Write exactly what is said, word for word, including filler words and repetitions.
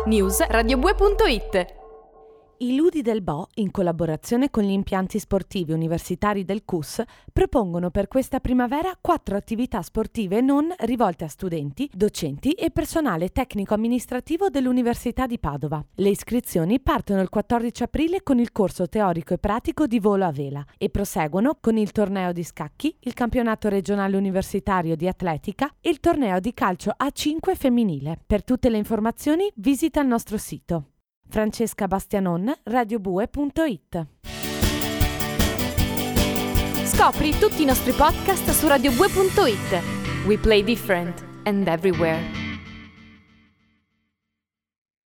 News radiobue punto it. I Ludi del Bo, in collaborazione con gli impianti sportivi universitari del C U S, propongono per questa primavera quattro attività sportive non rivolte a studenti, docenti e personale tecnico-amministrativo dell'Università di Padova. Le iscrizioni partono il quattordici aprile con il corso teorico e pratico di volo a vela e proseguono con il torneo di scacchi, il campionato regionale universitario di atletica e il torneo di calcio A cinque femminile. Per tutte le informazioni visita il nostro sito. Francesca Bastianon, radiobue punto it. Scopri tutti i nostri podcast su radiobue punto it. We play different and everywhere.